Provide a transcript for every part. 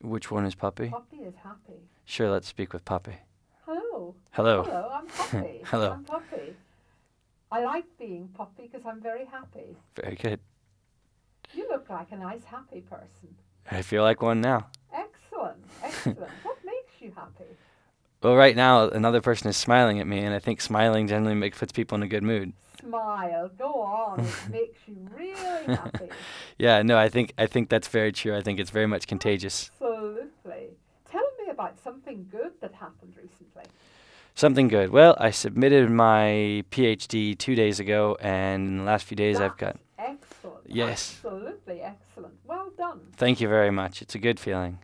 Which one is Puppy? Poppy is happy. Sure, let's speak with Puppy. Hello. Hello. Hello, I'm Poppy. Hello. I'm Poppy. I like being Poppy because I'm very happy. Very good. You look like a nice, happy person. I feel like one now. Excellent, excellent. What makes you happy? Well, right now, another person is smiling at me, and I think smiling generally puts people in a good mood. Smile. Go on. It makes you really happy. Yeah, no, I think that's very true. I think it's very much contagious. Absolutely. Tell me about something good that happened recently. Something good. Well, I submitted my PhD 2 days ago, and in the last few days I've got... Excellent. Yes. Absolutely excellent. Well done. Thank you very much. It's a good feeling.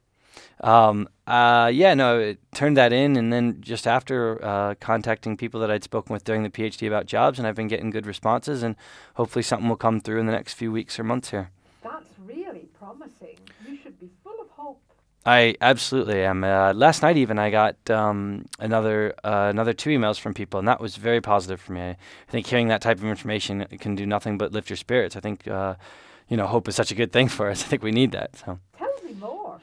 It turned that in, and then just after contacting people that I'd spoken with during the PhD about jobs, and I've been getting good responses, and hopefully something will come through in the next few weeks or months here. That's really promising. You should be full of hope. I absolutely am. Last night even I got another 2 emails from people, and that was very positive for me. I think hearing that type of information can do nothing but lift your spirits. I think hope is such a good thing for us. I think we need that. So. Tell me more.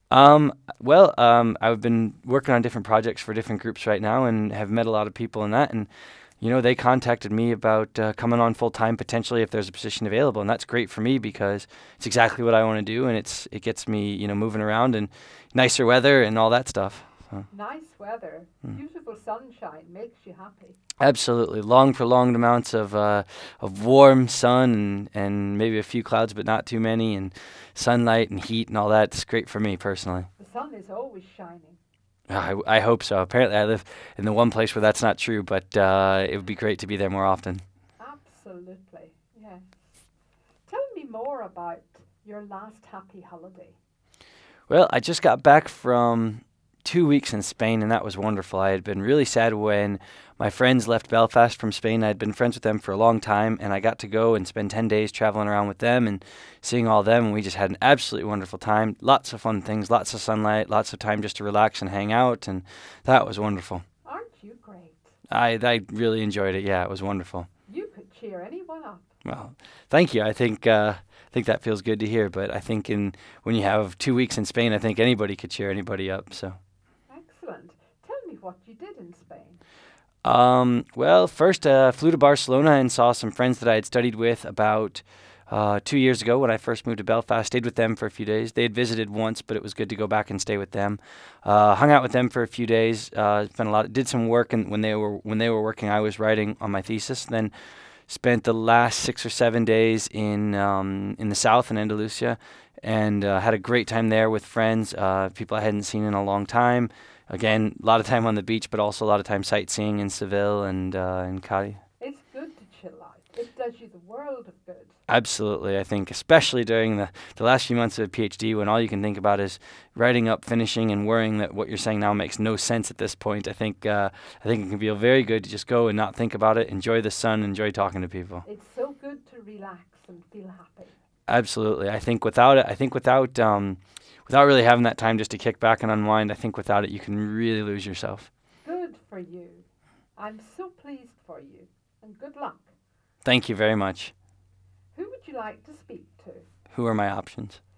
I've been working on different projects for different groups right now, and have met a lot of people in that, and they contacted me about coming on full time potentially if there's a position available, and that's great for me because it's exactly what I want to do, and it gets me moving around and nicer weather and all that stuff. So. Nice weather, beautiful sunshine makes you happy. Absolutely, long prolonged amounts of warm sun and maybe a few clouds, but not too many, and sunlight and heat and all that. It's great for me personally. The sun is always shining. I hope so. Apparently, I live in the one place where that's not true, but it would be great to be there more often. Absolutely, yes. Tell me more about your last happy holiday. Well, I just got back from 2 weeks in Spain, and that was wonderful. I had been really sad when my friends left Belfast from Spain. I'd been friends with them for a long time, and I got to go and spend 10 days traveling around with them and seeing all them, and we just had an absolutely wonderful time. Lots of fun things, lots of sunlight, lots of time just to relax and hang out, and that was wonderful. Aren't you great? I really enjoyed it. Yeah, it was wonderful. You could cheer anyone up. Well, thank you. I think that feels good to hear, but I think when you have 2 weeks in Spain, I think anybody could cheer anybody up, so... Excellent. Tell me what you did in Spain. Well, first flew to Barcelona and saw some friends that I had studied with about 2 years ago when I first moved to Belfast. Stayed with them for a few days. They had visited once, but it was good to go back and stay with them. Hung out with them for a few days. Did some work, and when they were working, I was writing on my thesis. Then spent the last 6 or 7 days in the south in Andalusia, and had a great time there with friends, people I hadn't seen in a long time. Again, a lot of time on the beach, but also a lot of time sightseeing in Seville and in Cadiz. It's good to chill out. It does you the world of good. Absolutely. I think especially during the last few months of a PhD when all you can think about is writing up, finishing, and worrying that what you're saying now makes no sense at this point. I think it can feel very good to just go and not think about it, enjoy the sun, enjoy talking to people. It's so good to relax and feel happy. Absolutely. I think without really having that time just to kick back and unwind, I think without it you can really lose yourself. Good for you. I'm so pleased for you, and good luck. Thank you very much. Who would you like to speak to? Who are my options?